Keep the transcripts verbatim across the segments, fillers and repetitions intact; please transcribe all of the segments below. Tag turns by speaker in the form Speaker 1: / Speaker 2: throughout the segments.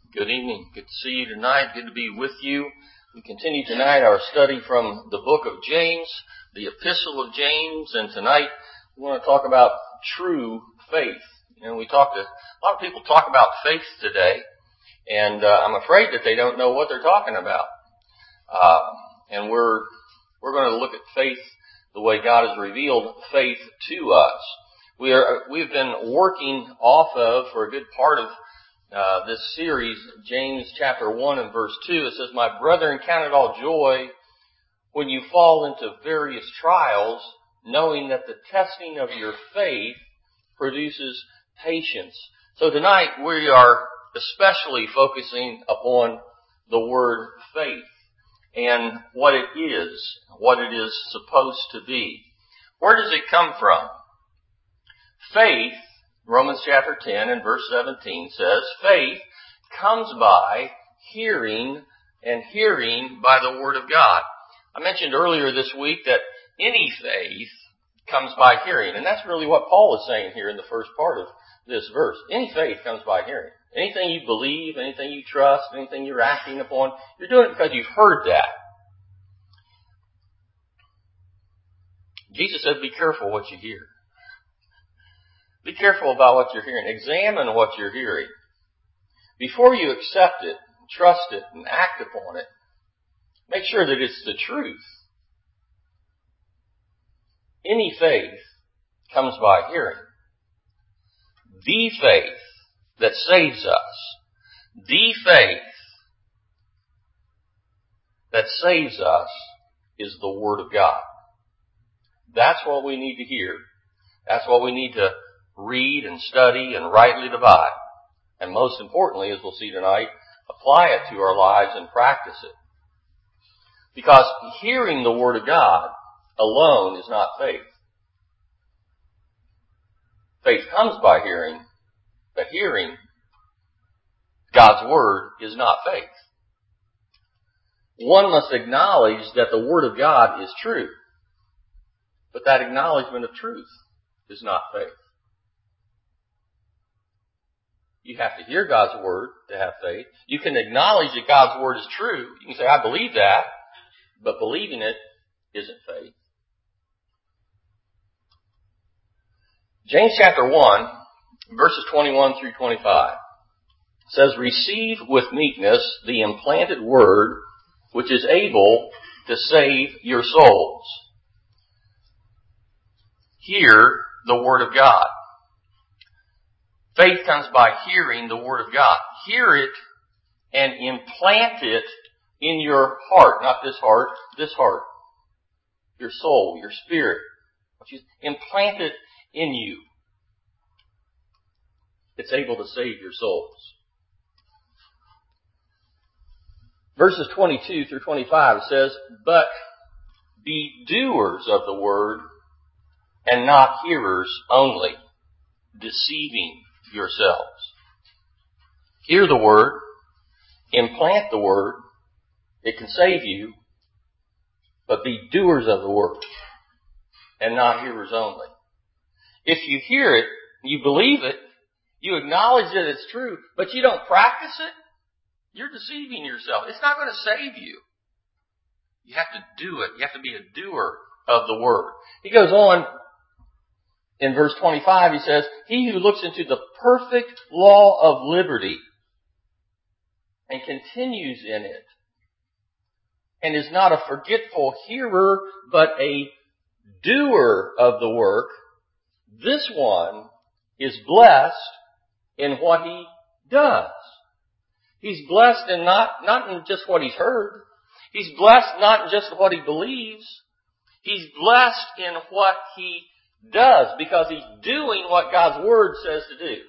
Speaker 1: Good evening. Good to see you tonight. Good to be with you. We continue tonight our study from the book of James, the epistle of James, and tonight we want to talk about true faith. And we talk to, a lot of people talk about faith today, and uh, I'm afraid that they don't know what they're talking about. Uh, and we're, we're going to look at faith the way God has revealed faith to us. We are, we've been working off of, for a good part of Uh, this series, James chapter one and verse two, it says, "My brethren, count it all joy when you fall into various trials, knowing that the testing of your faith produces patience." So tonight we are especially focusing upon the word faith and what it is, what it is supposed to be. Where does it come from? Faith, Romans chapter ten and verse seventeen says, "Faith comes by hearing, and hearing by the word of God." I mentioned earlier this week that any faith comes by hearing, and that's really what Paul is saying here in the first part of this verse. Any faith comes by hearing. Anything you believe, anything you trust, anything you're acting upon, you're doing it because you've heard that. Jesus said, be careful what you hear. Be careful about what you're hearing. Examine what you're hearing. Before you accept it, trust it, and act upon it, make sure that it's the truth. Any faith comes by hearing. The faith that saves us, the faith that saves us is the Word of God. That's what we need to hear. That's what we need to read and study and rightly divide. And most importantly, as we'll see tonight, apply it to our lives and practice it. Because hearing the Word of God alone is not faith. Faith comes by hearing, but hearing God's Word is not faith. One must acknowledge that the Word of God is true, but that acknowledgement of truth is not faith. You have to hear God's Word to have faith. You can acknowledge that God's Word is true. You can say, I believe that, but believing it isn't faith. James chapter one, verses twenty-one through twenty-five says, "Receive with meekness the implanted Word, which is able to save your souls." Hear the Word of God. Faith comes by hearing the Word of God. Hear it and implant it in your heart. Not this heart, this heart. Your soul, your spirit. Implant it in you. It's able to save your souls. Verses twenty-two through twenty-five says, "But be doers of the Word and not hearers only, deceiving yourselves." Hear the Word, implant the Word, it can save you, but be doers of the Word and not hearers only. If you hear it, you believe it, you acknowledge that it's true, but you don't practice it, you're deceiving yourself. It's not going to save you. You have to do it. You have to be a doer of the Word. He goes on in verse twenty-five, he says, "He who looks into the perfect law of liberty and continues in it, and is not a forgetful hearer, but a doer of the work, this one is blessed in what he does." He's blessed in not, not in just what he's heard. He's blessed not in just what he believes. He's blessed in what he does, because he's doing what God's Word says to do.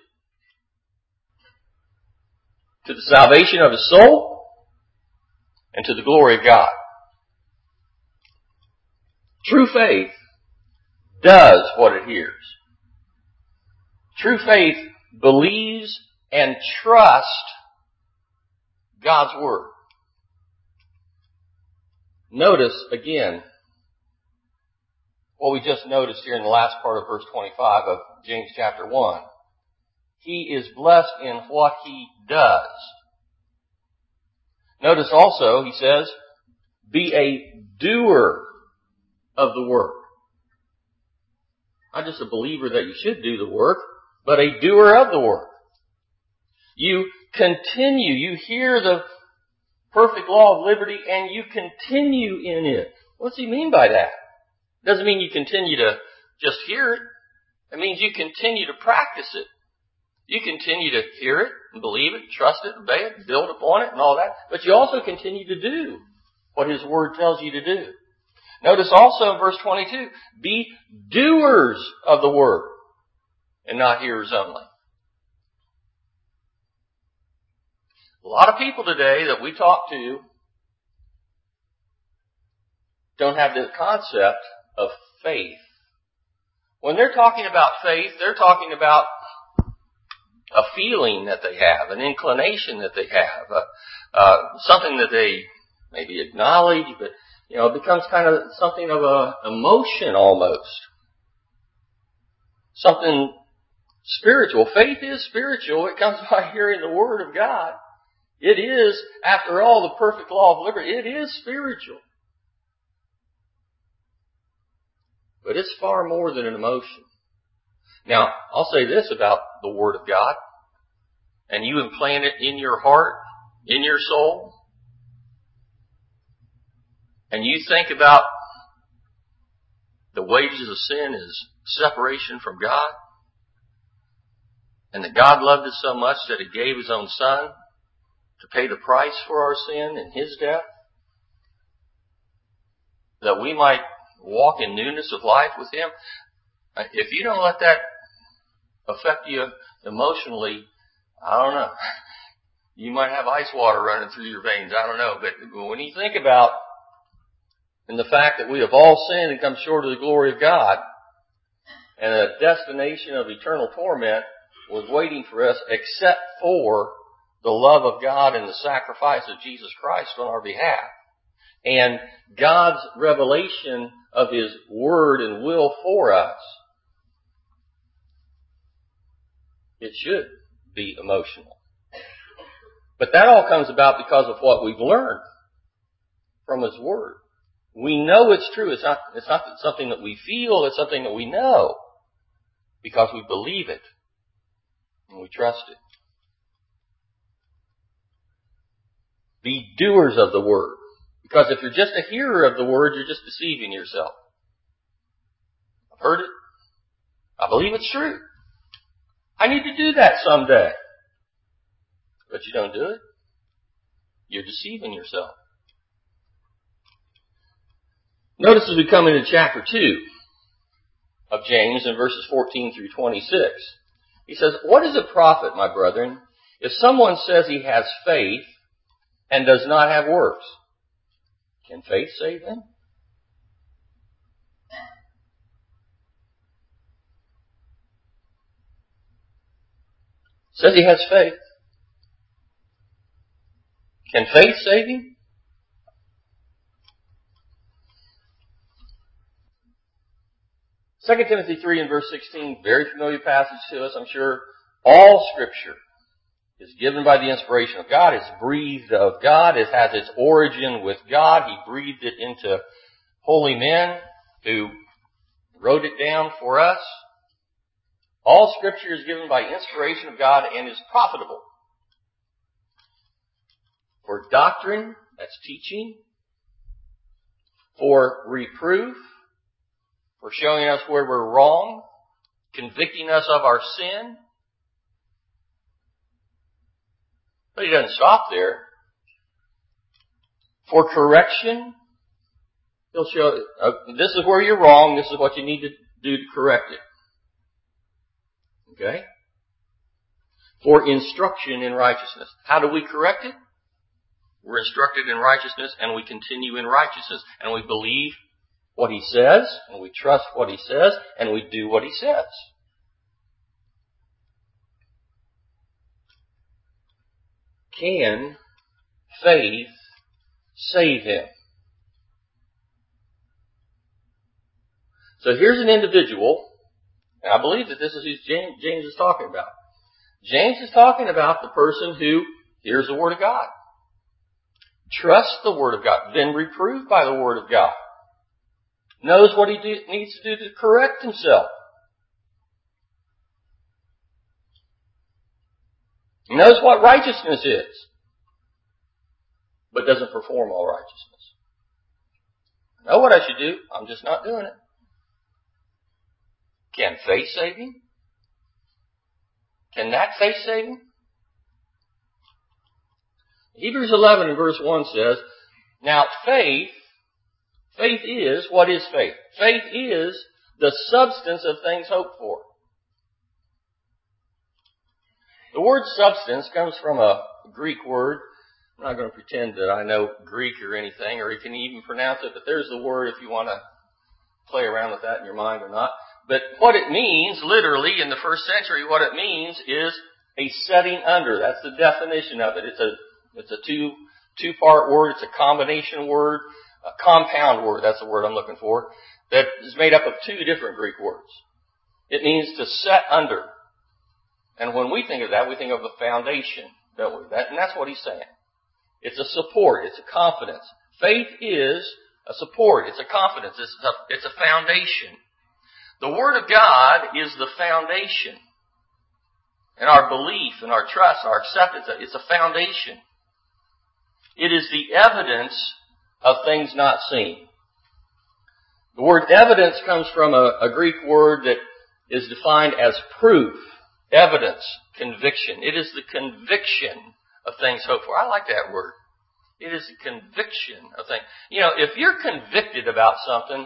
Speaker 1: To the salvation of his soul and to the glory of God. True faith does what it hears. True faith believes and trusts God's Word. Notice again what we just noticed here in the last part of verse twenty-five of James chapter one. He is blessed in what he does. Notice also, he says, be a doer of the work. Not just a believer that you should do the work, but a doer of the work. You continue, you hear the perfect law of liberty and you continue in it. What's he mean by that? It doesn't mean you continue to just hear it. It means you continue to practice it. You continue to hear it and believe it, trust it, obey it, build upon it and all that. But you also continue to do what his word tells you to do. Notice also in verse twenty-two, be doers of the word and not hearers only. A lot of people today that we talk to don't have the concept of faith. When they're talking about faith, they're talking about a feeling that they have, an inclination that they have, uh, uh, something that they maybe acknowledge, but you know, it becomes kind of something of a emotion almost. Something spiritual. Faith is spiritual. It comes by hearing the Word of God. It is, after all, the perfect law of liberty. It is spiritual. But it's far more than an emotion. Now, I'll say this about the Word of God. And you implant it in your heart, in your soul. And you think about the wages of sin is separation from God. And that God loved us so much that He gave His own Son to pay the price for our sin in His death. That we might walk in newness of life with Him. If you don't let that affect you emotionally, I don't know. You might have ice water running through your veins. I don't know. But when you think about and the fact that we have all sinned and come short of the glory of God, and a destination of eternal torment was waiting for us except for the love of God and the sacrifice of Jesus Christ on our behalf, and God's revelation of His Word and will for us, it should be emotional. But that all comes about because of what we've learned from His Word. We know it's true. It's not, it's not something that we feel. It's something that we know because we believe it and we trust it. Be doers of the Word. Because if you're just a hearer of the Word, you're just deceiving yourself. I've heard it. I believe it's true. I need to do that someday. But you don't do it. You're deceiving yourself. Notice as we come into chapter two of James in verses fourteen through twenty-six, he says, what is a profit, my brethren, if someone says he has faith and does not have works? Can faith save him? Says he has faith. Can faith save him? Second Timothy three and verse sixteen, very familiar passage to us, I'm sure. All Scripture is given by the inspiration of God. It's breathed of God. It has its origin with God. He breathed it into holy men who wrote it down for us. All Scripture is given by inspiration of God and is profitable for doctrine, that's teaching, for reproof, for showing us where we're wrong, convicting us of our sin. But he doesn't stop there. For correction, he'll show, uh, this is where you're wrong, this is what you need to do to correct it. Okay? For instruction in righteousness. How do we correct it? We're instructed in righteousness and we continue in righteousness. And we believe what he says, and we trust what he says, and we do what he says. Can faith save him? So here's an individual, and I believe that this is who James, James is talking about. James is talking about the person who hears the Word of God. trusts the Word of God, been reproved by the Word of God, knows what he do, needs to do to correct himself, knows what righteousness is, but doesn't perform all righteousness. I know what I should do, I'm just not doing it. Can faith save him? Can that faith save him? Hebrews eleven and verse one says, now faith, faith is, what is faith? Faith is the substance of things hoped for. The word substance comes from a Greek word. I'm not going to pretend that I know Greek or anything, or you can even pronounce it, but there's the word if you want to play around with that in your mind or not. But what it means, literally, in the first century, what it means is a setting under. That's the definition of it. It's a It's a two, two-part word. It's a combination word, a compound word. That's the word I'm looking for. That is made up of two different Greek words. It means to set under. And when we think of that, we think of a foundation, don't we? That, and that's what he's saying. It's a support. It's a confidence. Faith is a support. It's a confidence. It's a, it's a foundation. The Word of God is the foundation. And our belief and our trust, our acceptance, it's a foundation. It is the evidence of things not seen. The word evidence comes from a, a Greek word that is defined as proof, evidence, conviction. It is the conviction of things hoped for. I like that word. It is the conviction of things. You know, if you're convicted about something,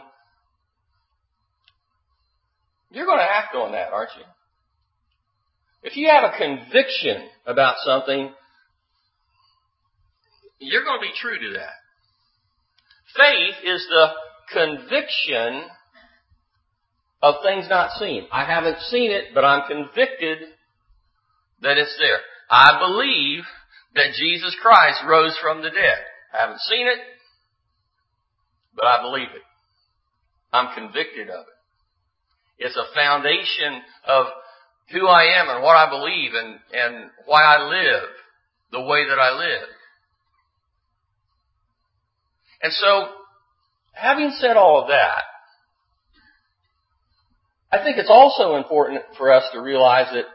Speaker 1: you're going to act on that, aren't you? If you have a conviction about something, you're going to be true to that. Faith is the conviction of things not seen. I haven't seen it, but I'm convicted that it's there. I believe that Jesus Christ rose from the dead. I haven't seen it, but I believe it. I'm convicted of it. It's a foundation of who I am and what I believe and, and why I live the way that I live. And so, having said all of that, I think it's also important for us to realize that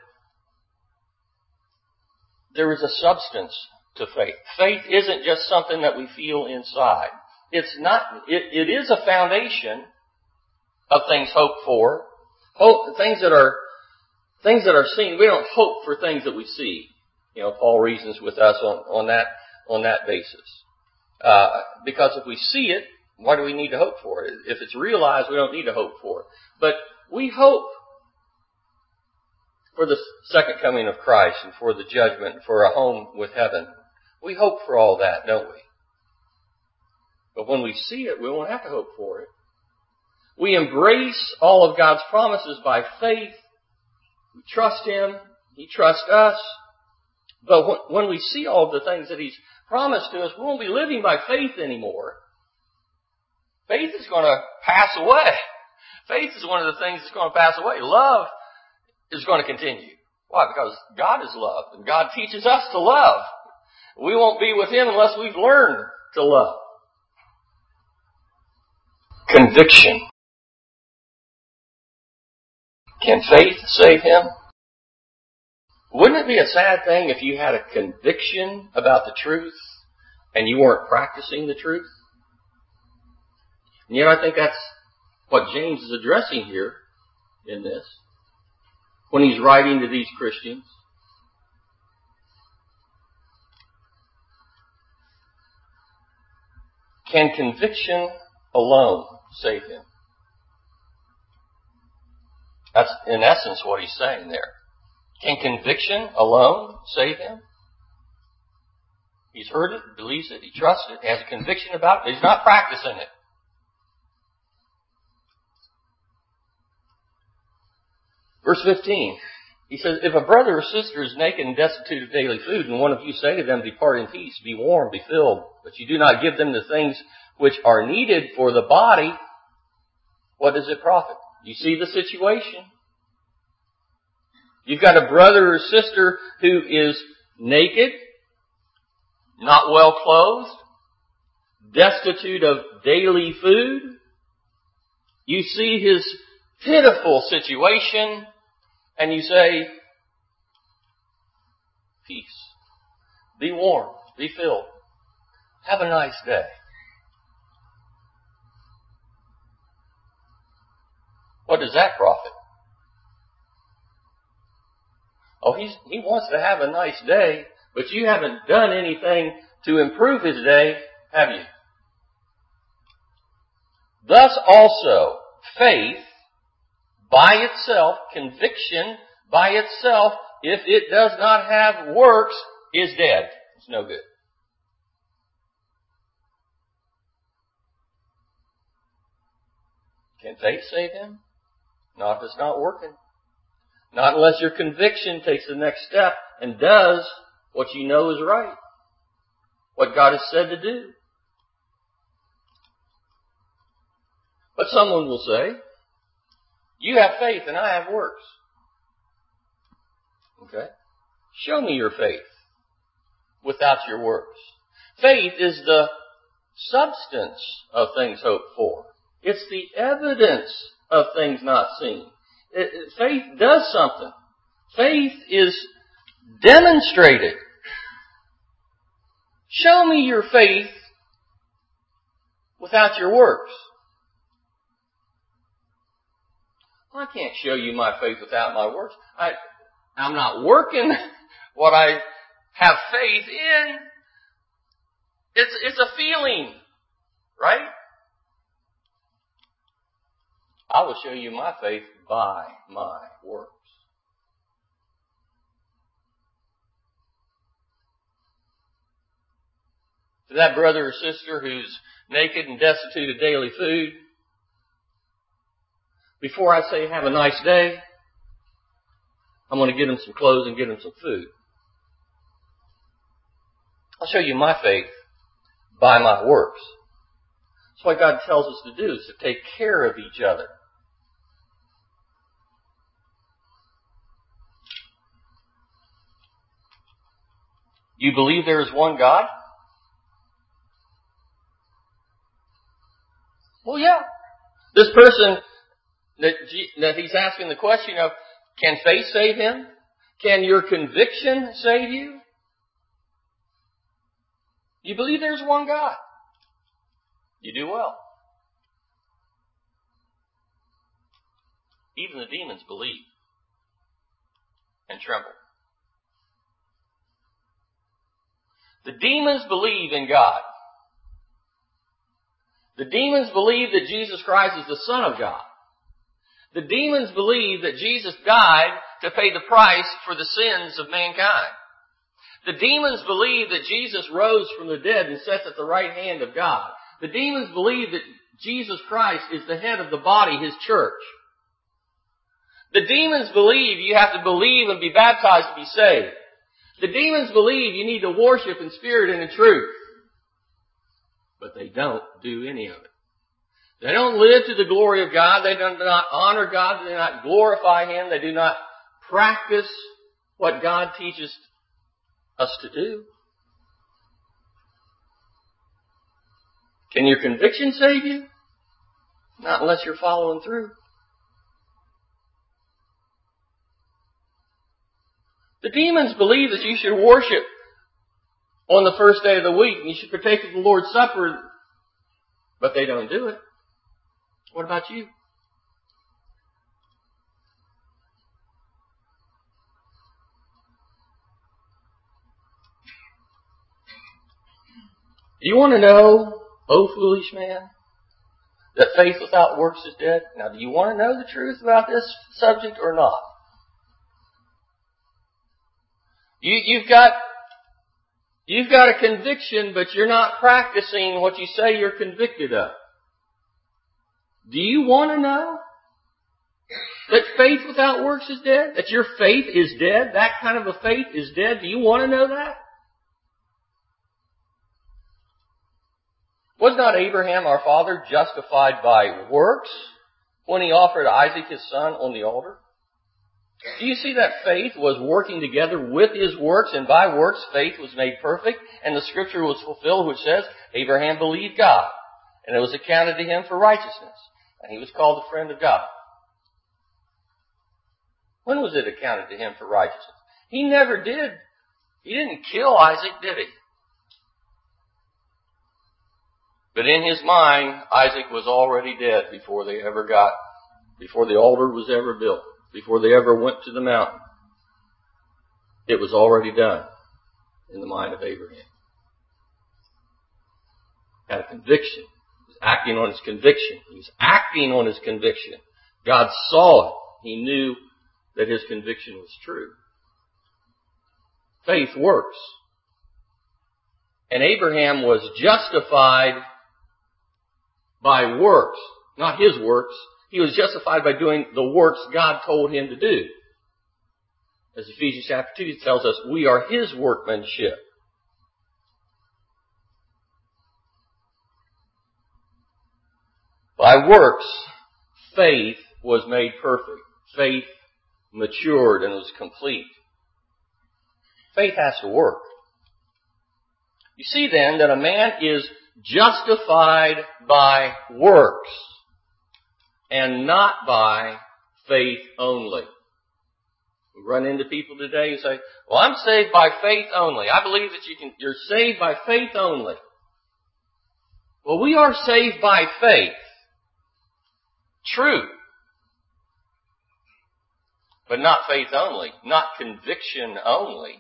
Speaker 1: there is a substance to faith. Faith isn't just something that we feel inside. It's not, it, it is a foundation of things hoped for. Hope, things that are, things that are seen. We don't hope for things that we see. You know, Paul reasons with us on, on that, on that basis. Uh, because if we see it, why do we need to hope for it? If it's realized, we don't need to hope for it. But we hope for the second coming of Christ and for the judgment, for a home with heaven. We hope for all that, don't we? But when we see it, we won't have to hope for it. We embrace all of God's promises by faith. We trust Him. He trusts us. But when we see all of the things that He's promised to us, we won't be living by faith anymore. Faith is going to pass away. Faith is one of the things that's going to pass away. Love is going to continue. Why? Because God is love, and God teaches us to love. We won't be with Him unless we've learned to love. Conviction. Can faith save him? Wouldn't it be a sad thing if you had a conviction about the truth and you weren't practicing the truth? And yet I think that's what James is addressing here in this, when he's writing to these Christians. Can conviction alone save him? That's in essence what he's saying there. Can conviction alone save him? He's heard it, believes it, he trusts it, has a conviction about it, but he's not practicing it. Verse fifteen, he says, if a brother or sister is naked and destitute of daily food, and one of you say to them, depart in peace, be warm, be filled, but you do not give them the things which are needed for the body, what does it profit? You see the situation? You've got a brother or sister who is naked, not well clothed, destitute of daily food. You see his pitiful situation and you say, peace. Be warm. Be filled. Have a nice day. What does that profit? Oh, he's, he wants to have a nice day, but you haven't done anything to improve his day, have you? Thus also, faith by itself, conviction by itself, if it does not have works, is dead. It's no good. Can faith save him? Not if it's not working. Not unless your conviction takes the next step and does what you know is right. What God has said to do. But someone will say, you have faith and I have works. Okay? Show me your faith without your works. Faith is the substance of things hoped for. It's the evidence of things not seen. It, it, faith does something. Faith is demonstrated. Show me your faith without your works. I can't show you my faith without my works. I, I'm not working what I have faith in. It's, it's a feeling, right? I will show you my faith by my works. To that brother or sister who's naked and destitute of daily food, before I say have a nice day, I'm going to get them some clothes and get them some food. I'll show you my faith by my works. That's what God tells us to do, is to take care of each other. You believe there is one God? Well, yeah. This person that, that he's asking the question of, can faith save him? Can your conviction save you? You believe there's one God. You do well. Even the demons believe and tremble. The demons believe in God. The demons believe that Jesus Christ is the Son of God. The demons believe that Jesus died to pay the price for the sins of mankind. The demons believe that Jesus rose from the dead and sits at the right hand of God. The demons believe that Jesus Christ is the head of the body, His church. The demons believe you have to believe and be baptized to be saved. The demons believe you need to worship in spirit and in truth. But they don't do any of it. They don't live to the glory of God. They do not honor God. They do not glorify Him. They do not practice what God teaches us to do. Can your conviction save you? Not unless you're following through. The demons believe that you should worship on the first day of the week and you should partake of the Lord's Supper, but they don't do it. What about you? Do you want to know, O foolish man, that faith without works is dead? Now, do you want to know the truth about this subject or not? You, you've got, you've got a conviction, but you're not practicing what you say you're convicted of. Do you want to know that faith without works is dead? That your faith is dead? That kind of a faith is dead? Do you want to know that? Was not Abraham, our father, justified by works when he offered Isaac his son on the altar? Do you see that faith was working together with his works, and by works faith was made perfect, and the scripture was fulfilled which says, Abraham believed God, and it was accounted to him for righteousness, and he was called the friend of God. When was it accounted to him for righteousness? He never did. He didn't kill Isaac, did he? But in his mind, Isaac was already dead before they ever got, before the altar was ever built, before they ever went to the mountain. It was already done in the mind of Abraham. Had a conviction. He was acting on his conviction. He was acting on his conviction. God saw it. He knew that his conviction was true. Faith works. And Abraham was justified by works, not his works. He was justified by doing the works God told him to do. As Ephesians chapter two tells us, we are his workmanship. By works, faith was made perfect. Faith matured and was complete. Faith has to work. You see then that a man is justified by works and not by faith only. We run into people today who say, well, I'm saved by faith only. I believe that you can, you're saved by faith only. Well, we are saved by faith. True. But not faith only. Not conviction only.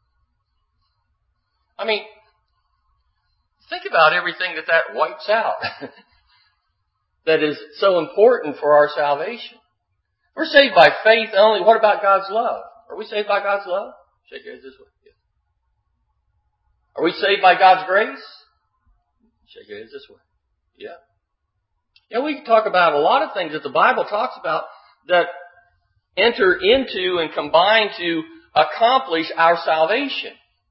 Speaker 1: I mean, think about everything that that wipes out that is so important for our salvation. We're saved by faith only. What about God's love? Are we saved by God's love? Shake your heads this way. Yeah. Are we saved by God's grace? Shake your heads this way. Yeah. Yeah, we can talk about a lot of things that the Bible talks about that enter into and combine to accomplish our salvation.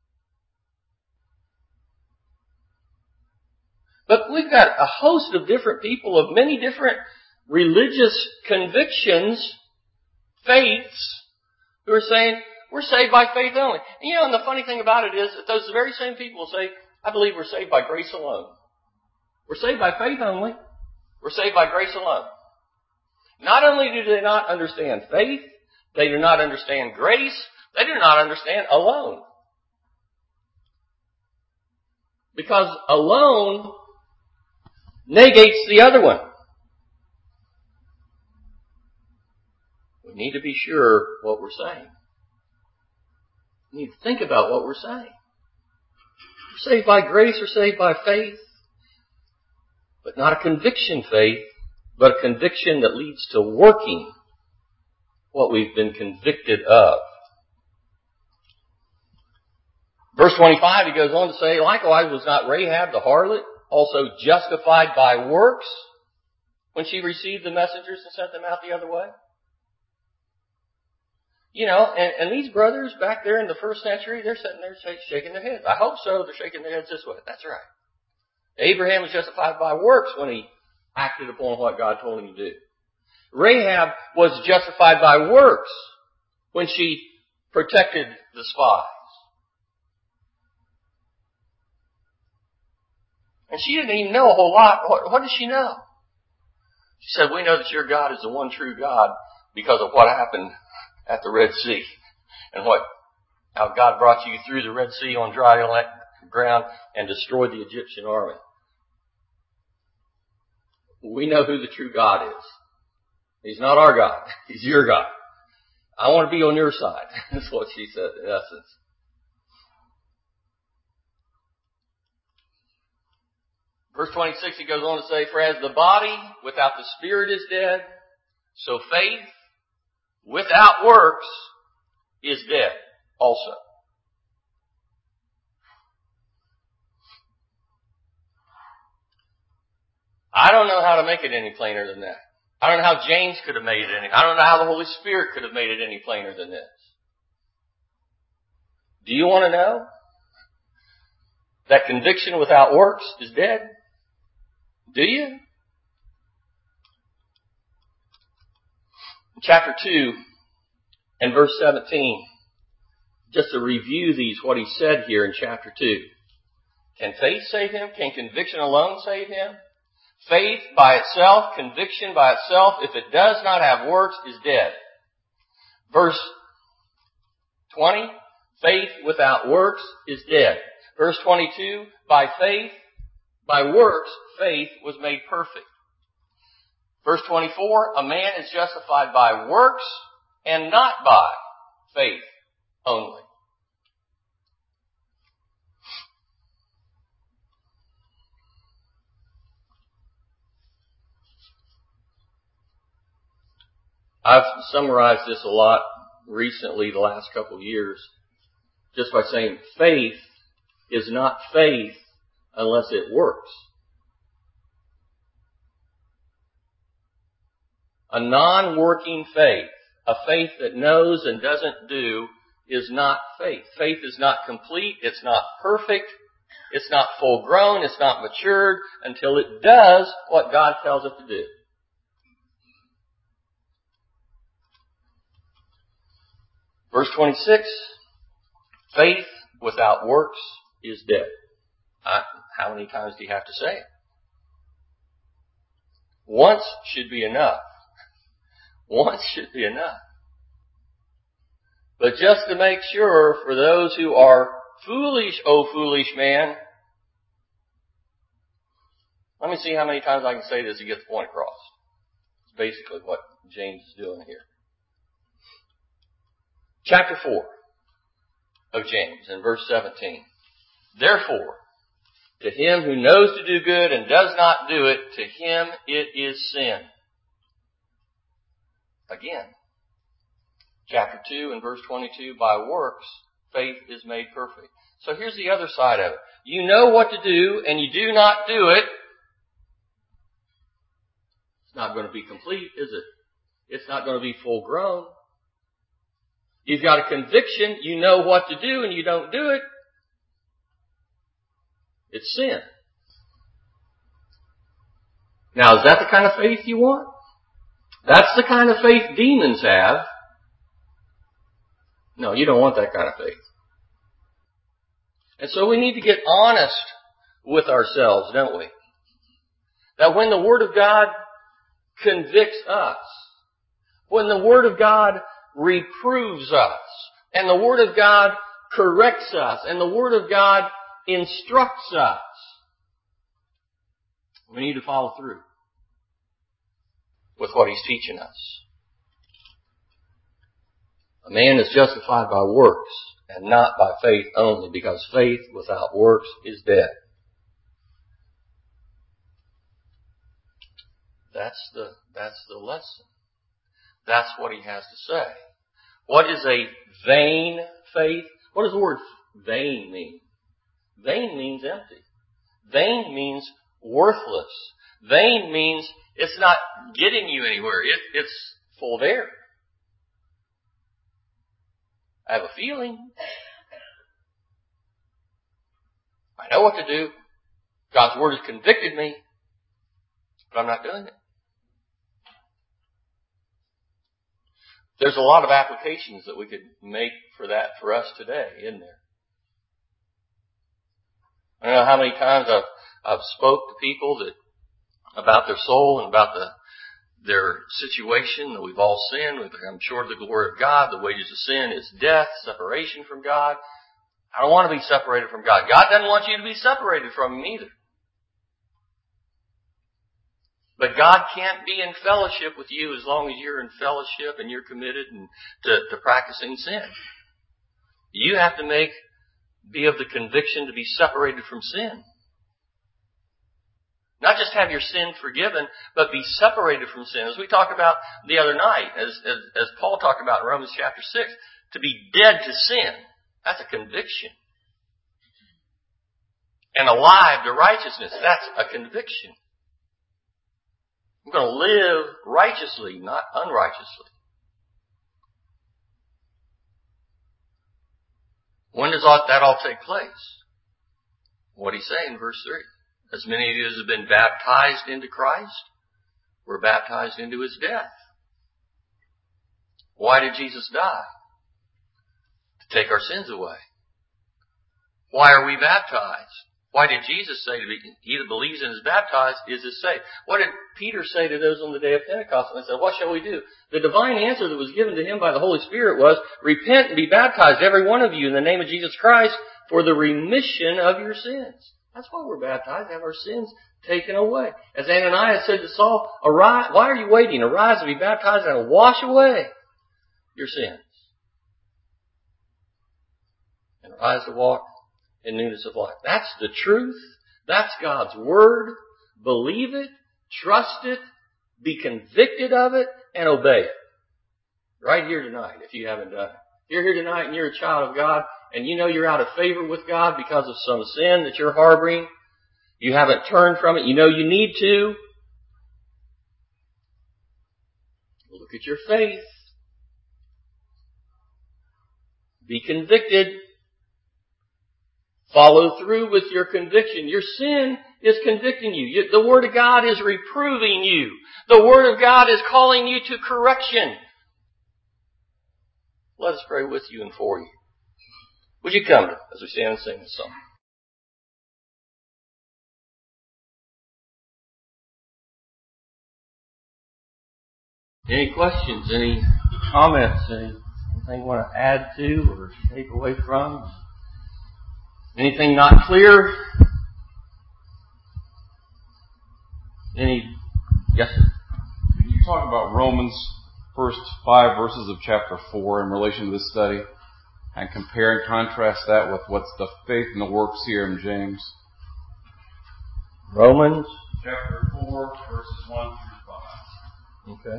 Speaker 1: But we've got a host of different people of many different religious convictions, faiths, who are saying, we're saved by faith only. And you know, and the funny thing about it is that those very same people say, I believe we're saved by grace alone. We're saved by faith only. We're saved by grace alone. Not only do they not understand faith, they do not understand grace, they do not understand alone. Because alone negates the other one. We need to be sure what we're saying. We need to think about what we're saying. We're saved by grace or saved by faith, but not a conviction faith, but a conviction that leads to working what we've been convicted of. Verse twenty-five, he goes on to say, likewise was not Rahab the harlot also justified by works when she received the messengers and sent them out the other way? You know, and, and these brothers back there in the first century, they're sitting there shaking their heads. I hope so. They're shaking their heads this way. That's right. Abraham was justified by works when he acted upon what God told him to do. Rahab was justified by works when she protected the spies. And she didn't even know a whole lot. What, what did she know? She said, we know that your God is the one true God because of what happened at the Red Sea. And what, how God brought you through the Red Sea on dry ground and destroyed the Egyptian army. We know who the true God is. He's not our God. He's your God. I want to be on your side. That's what she said in essence. Verse twenty-six, he goes on to say, for as the body without the spirit is dead, so faith without works is dead also. I don't know how to make it any plainer than that. I don't know how James could have made it any. I don't know how the Holy Spirit could have made it any plainer than this. Do you want to know that conviction without works is dead? Do you? In chapter two, And verse seventeen, just to review these, what he said here in chapter two. Can faith save him? Can conviction alone save him? Faith by itself, conviction by itself, if it does not have works, is dead. Verse twenty, faith without works is dead. Verse twenty-two, by faith, by works, faith was made perfect. Verse twenty-four, a man is justified by works and not by faith only. I've summarized this a lot recently, the last couple of years, just by saying faith is not faith unless it works. A non-working faith, a faith that knows and doesn't do, is not faith. Faith is not complete, it's not perfect, it's not full grown, it's not matured until it does what God tells it to do. Verse twenty-six, faith without works is dead. Uh, how many times do you have to say it? Once should be enough. Once should be enough. But just to make sure, for those who are foolish, O foolish man, let me see how many times I can say this to get the point across. It's basically what James is doing here. Chapter four of James, in verse seventeen. Therefore, to him who knows to do good and does not do it, to him it is sin. Again, chapter two and verse twenty-two, by works, faith is made perfect. So here's the other side of it. You know what to do and you do not do it. It's not going to be complete, is it? It's not going to be full grown. You've got a conviction, you know what to do and you don't do it. It's sin. Now, is that the kind of faith you want? That's the kind of faith demons have. No, you don't want that kind of faith. And so we need to get honest with ourselves, don't we? That when the Word of God convicts us, when the Word of God reproves us, and the Word of God corrects us, and the Word of God instructs us, we need to follow through with what He's teaching us. A man is justified by works and not by faith only, because faith without works is dead. That's the, that's the lesson. That's what he has to say. What is a vain faith? What does the word vain mean? Vain means empty. Vain means worthless. Vain means it's not getting you anywhere. It, it's full of air. I have a feeling. I know what to do. God's Word has convicted me, but I'm not doing it. There's a lot of applications that we could make for that for us today, isn't there? I don't know how many times I've I've spoke to people that about their soul and about the their situation, that we've all sinned, we've become short of the glory of God, the wages of sin is death, separation from God. I don't want to be separated from God. God doesn't want you to be separated from Him either. But God can't be in fellowship with you as long as you're in fellowship and you're committed and to, to practicing sin. You have to make, be of the conviction to be separated from sin. Not just have your sin forgiven, but be separated from sin. As we talked about the other night, as, as, as Paul talked about in Romans chapter six, to be dead to sin, that's a conviction. And alive to righteousness, that's a conviction. I'm going to live righteously, not unrighteously. When does that all take place? What did he say in verse three? As many of you as have been baptized into Christ, were baptized into His death. Why did Jesus die? To take our sins away. Why are we baptized? Why did Jesus say to be, he that believes and is baptized is is saved? What did Peter say to those on the day of Pentecost when they said, what shall we do? The divine answer that was given to him by the Holy Spirit was, repent and be baptized, every one of you, in the name of Jesus Christ, for the remission of your sins. That's why we're baptized, have our sins taken away. As Ananias said to Saul, arise, why are you waiting? Arise and be baptized and wash away your sins. And arise to walk in newness of life. That's the truth. That's God's Word. Believe it, trust it, be convicted of it, and obey it. Right here tonight, if you haven't done it. If you're here tonight and you're a child of God, and you know you're out of favor with God because of some sin that you're harboring, you haven't turned from it, you know you need to, look at your faith. Be convicted. Follow through with your conviction. Your sin is convicting you. The Word of God is reproving you. The Word of God is calling you to correction. Let us pray with you and for you. Would you come as we stand and sing this song? Any questions, any comments, anything you want to add to or take away from? Anything not clear? Any? Yes, sir.
Speaker 2: Can you talk about Romans first five verses of chapter four in relation to this study and compare and contrast that with what's the faith and the works here in James?
Speaker 1: Romans
Speaker 2: chapter four verses one through five.
Speaker 1: Okay.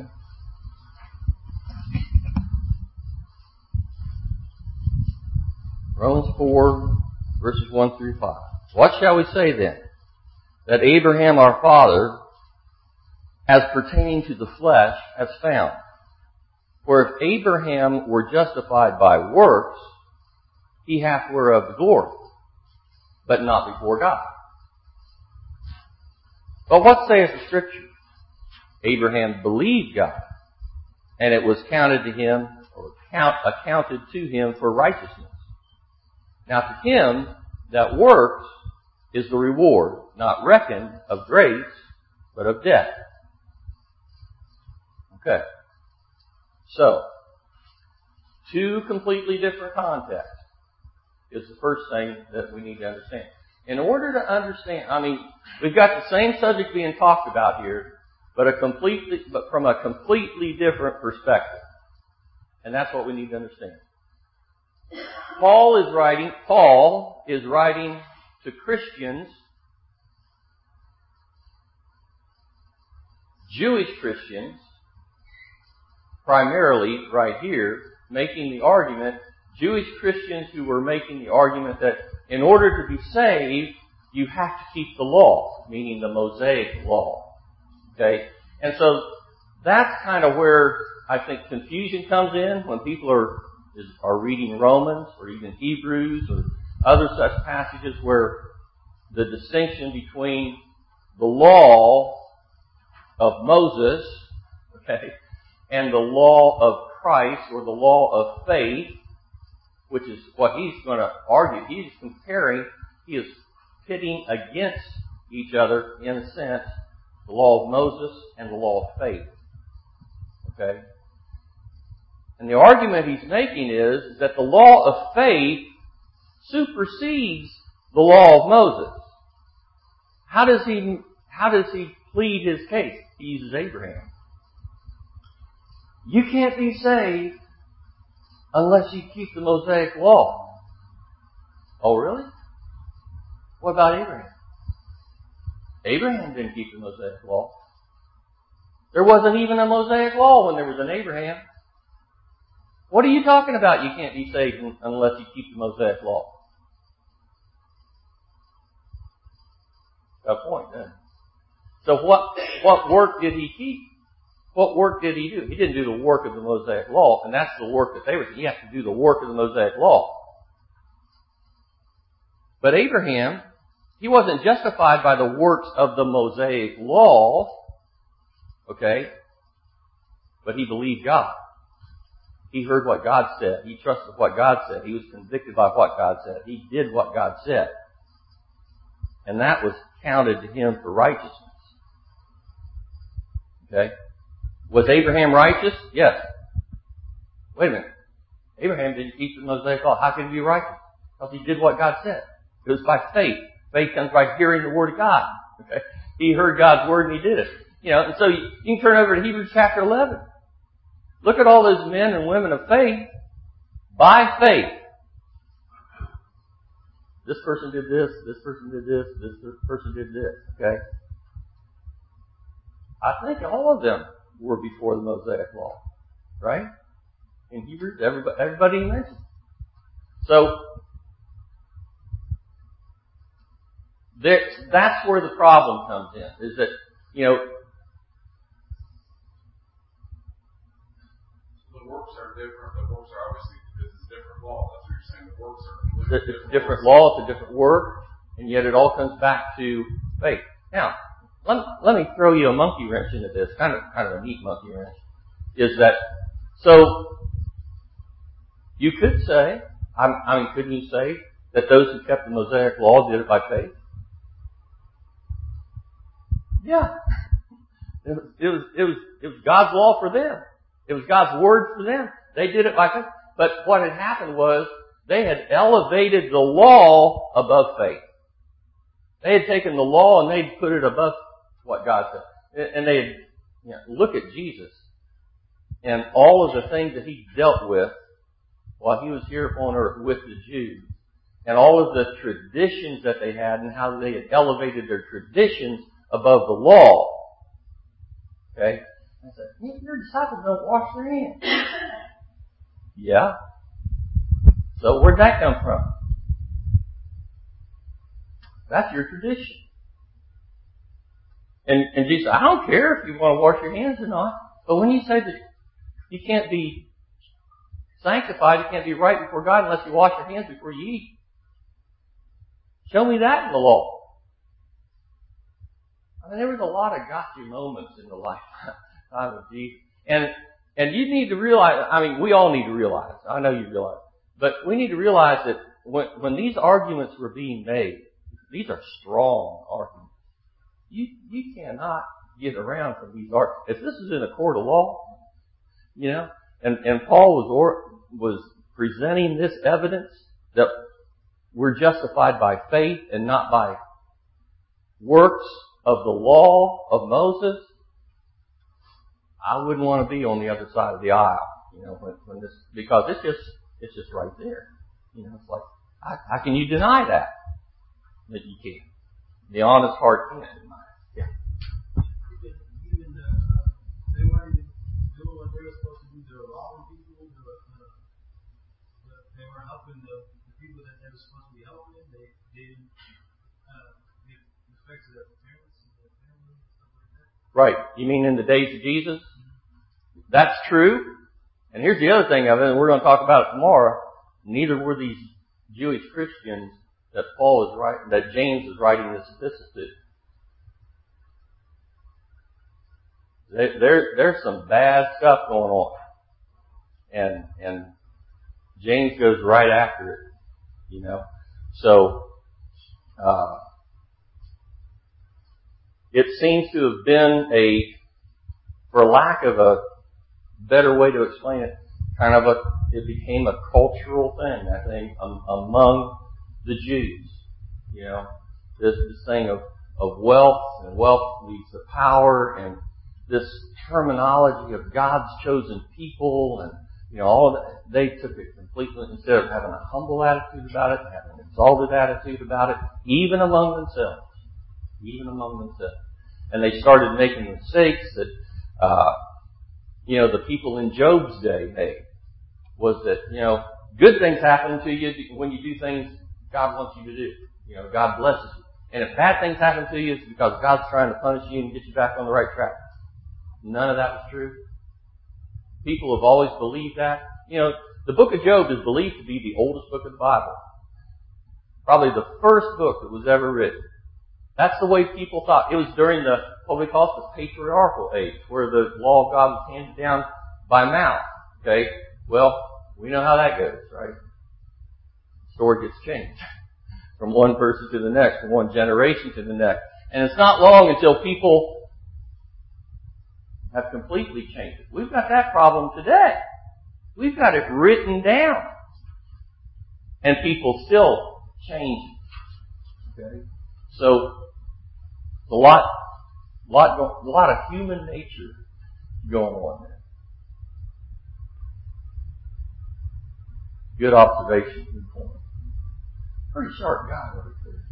Speaker 1: Romans four verses one through five. What shall we say then? That Abraham our father, as pertaining to the flesh, has found. For if Abraham were justified by works, he hath whereof the glory, but not before God. But what saith the Scripture? Abraham believed God, and it was counted to him, or count, accounted to him for righteousness. Now to him that works is the reward, not reckoned of grace, but of debt. Okay. So, two completely different contexts is the first thing that we need to understand. In order to understand, I mean, we've got the same subject being talked about here, but a completely, but from a completely different perspective. And that's what we need to understand. Paul is writing, Paul is writing to Christians, Jewish Christians, primarily right here, making the argument, Jewish Christians who were making the argument that in order to be saved, you have to keep the law, meaning the Mosaic law. Okay? And so that's kind of where I think confusion comes in when people are Is, are reading Romans or even Hebrews or other such passages where the distinction between the law of Moses, okay, and the law of Christ or the law of faith, which is what he's going to argue. He's comparing, he is pitting against each other, in a sense, the law of Moses and the law of faith. Okay? And the argument he's making is that the law of faith supersedes the law of Moses. How does he, how does he plead his case? He uses Abraham. You can't be saved unless you keep the Mosaic law. Oh, really? What about Abraham? Abraham didn't keep the Mosaic law. There wasn't even a Mosaic law when there was an Abraham. What are you talking about? You can't be saved unless you keep the Mosaic law. Got a point, then. So what, what work did he keep? What work did he do? He didn't do the work of the Mosaic law, and that's the work that they were doing. He has to do the work of the Mosaic law. But Abraham, he wasn't justified by the works of the Mosaic law, okay? But he believed God. He heard what God said. He trusted what God said. He was convicted by what God said. He did what God said. And that was counted to him for righteousness. Okay? Was Abraham righteous? Yes. Wait a minute. Abraham didn't keep the Mosaic law. How could he be righteous? Because he did what God said. It was by faith. Faith comes by hearing the Word of God. Okay? He heard God's Word and he did it. You know, and so you, you can turn over to Hebrews chapter eleven. Look at all those men and women of faith. By faith. This person did this, this person did this, this person did this. Okay? I think all of them were before the Mosaic law. Right? In Hebrews, everybody, everybody mentioned. So, there, that's where the problem comes in. Is that, you know,
Speaker 2: the works are different. The works are obviously, because it's a different law. That's what you're saying. The works are completely
Speaker 1: it's different. It's a different law, it's a different work, and yet it all comes back to faith. Now, let, let me throw you a monkey wrench into this, kind of, kind of a neat monkey wrench. Is that, so, you could say, I mean, couldn't you say that those who kept the Mosaic law did it by faith? Yeah. It was, it was, it was, it was God's law for them. It was God's word for them. They did it by faith. But what had happened was they had elevated the law above faith. They had taken the law and they'd put it above what God said. And they had, you know, look at Jesus and all of the things that he dealt with while he was here upon earth with the Jews, and all of the traditions that they had and how they had elevated their traditions above the law. Okay? I said, your disciples don't wash their hands. Yeah. So where'd that come from? That's your tradition. And, and Jesus said, I don't care if you want to wash your hands or not, but when you say that you can't be sanctified, you can't be right before God unless you wash your hands before you eat. Show me that in the law. I mean, there was a lot of gotcha moments in the lifetime of Jesus. And, and you need to realize, I mean, we all need to realize, I know you realize, but we need to realize that when, when these arguments were being made, these are strong arguments. You, you cannot get around from these arguments. If this is in a court of law, you know, And, and Paul was or, was presenting this evidence that we're justified by faith and not by works of the law of Moses. I wouldn't want to be on the other side of the aisle, you know, when, when this, because it's just, it's just right there. You know, it's like, how, how can you deny that? That you can't. The honest heart can't deny it. Yeah.
Speaker 3: Even uh, they weren't even doing what they were supposed to do. They were robbing people. They were, uh, they were helping the, the people that they were supposed to be helping. They, they didn't uh, give respect to their parents and their family and stuff like that.
Speaker 1: Right. You mean in the days of Jesus? Mm-hmm. That's true. And here's the other thing of it, and we're going to talk about it tomorrow. Neither were these Jewish Christians that Paul is writing, that James is writing this epistle to. There, there's some bad stuff going on. And, and James goes right after it, you know. So, uh, it seems to have been a, for lack of a better way to explain it, kind of a, it became a cultural thing, I think, um, among the Jews. You know, this, this thing of, of wealth, and wealth leads to power, and this terminology of God's chosen people, and, you know, all of that, they took it completely, instead of having a humble attitude about it, having an exalted attitude about it, even among themselves. Even among themselves. And they started making mistakes that, uh, you know, the people in Job's day made. Was that, you know, good things happen to you when you do things God wants you to do. You know, God blesses you. And if bad things happen to you, it's because God's trying to punish you and get you back on the right track. None of that was true. People have always believed that. You know, the book of Job is believed to be the oldest book of the Bible. Probably the first book that was ever written. That's the way people thought. It was during the, what we call the patriarchal age, where the law of God was handed down by mouth. Okay? Well, we know how that goes, right? The story gets changed from one person to the next, from one generation to the next. And it's not long until people have completely changed it. We've got that problem today. We've got it written down. And people still change it. Okay? So, a lot, lot, a lot of human nature going on there. Good observation. Good point. Pretty sharp guy, what he said.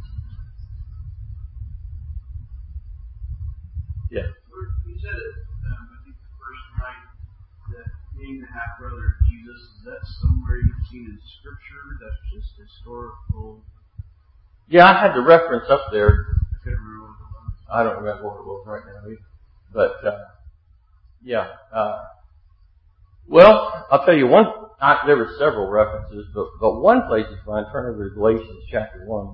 Speaker 1: Yeah.
Speaker 3: You said it, um, I think the first night, that being the half brother of Jesus, is that somewhere you've seen in Scripture? That's just historical.
Speaker 1: Yeah, I had the reference up there.
Speaker 3: I couldn't remember what it was.
Speaker 1: I don't remember what it was right now either. But, uh, yeah. Uh, well, I'll tell you one, I, there were several references, but, but one place is fine. Turn over to Galatians chapter one.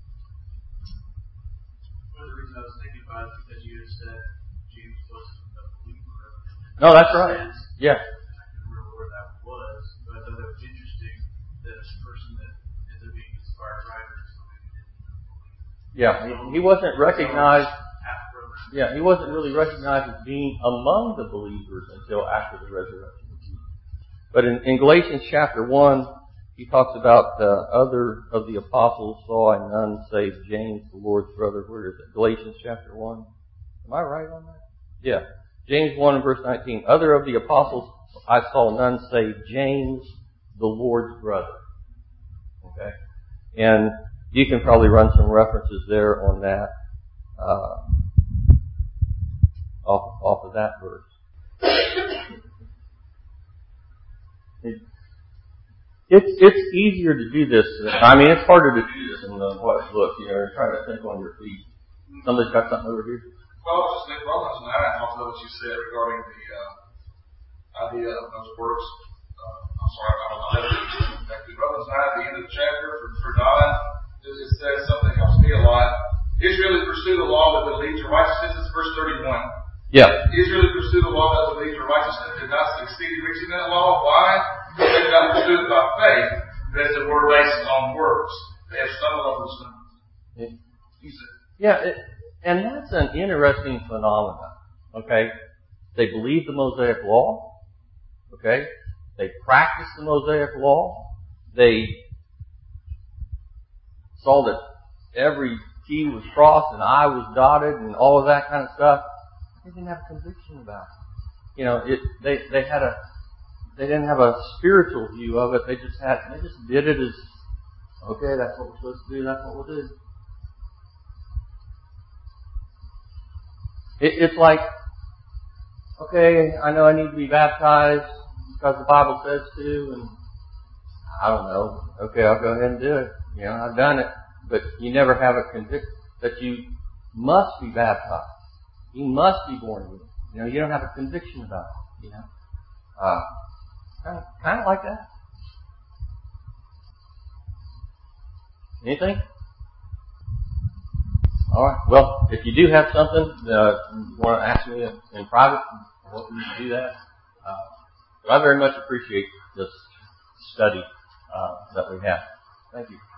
Speaker 3: One of the reasons I was thinking about it is because you had said James wasn't a believer.
Speaker 1: No, that's right. Yeah.
Speaker 3: I couldn't remember where that was, but I thought that was interesting that a person that ends up being an inspired writer is somebody who didn't even believe.
Speaker 1: Yeah, he, he wasn't recognized.
Speaker 3: Half brother.
Speaker 1: Yeah, he wasn't really recognized as being among the believers until after the resurrection. But in, in Galatians chapter one, he talks about uh, other of the apostles saw and none save James, the Lord's brother. Where is it? Galatians chapter one. Am I right on that? Yeah. James one and verse nineteen. Other of the apostles I saw none save James, the Lord's brother. Okay? And you can probably run some references there on that, uh, off, off of that verse. It, it's it's easier to do this. I mean, it's harder to do this than what it looks. You know, you're trying to think on your feet. Somebody's got something over here.
Speaker 4: Well, just think Romans nine, also what you said regarding the uh, idea of those works. Uh, I'm sorry, I don't know that. Romans nine, at the end of the chapter, for, for Don, it says something that helps me a lot. Israel pursued a law that would lead to righteousness. Verse thirty-one.
Speaker 1: Yeah.
Speaker 4: Israel pursued a law that would lead to righteousness, did not succeed in reaching that law. Why? Because they did not pursue it by faith, but as it were based on works. They have stumbled over stones.
Speaker 1: Yeah, it, and that's an interesting phenomenon. Okay? They believe the Mosaic Law. Okay? They practice the Mosaic Law. They saw that every T was crossed and I was dotted and all of that kind of stuff. They didn't have a conviction about it. You know, it, they, they had a, they didn't have a spiritual view of it. They just had, they just did it as, okay, that's what we're supposed to do, that's what we'll do. It, it's like, okay, I know I need to be baptized because the Bible says to, and I don't know, okay, I'll go ahead and do it. You know, I've done it. But you never have a conviction that you must be baptized. You must be born again. You know, you don't have a conviction about it. You know, uh, kind of, kind of like that. Anything? All right. Well, if you do have something uh, you want to ask me in private, I'm welcome to do that. Uh, but I very much appreciate this study uh, that we have. Thank you.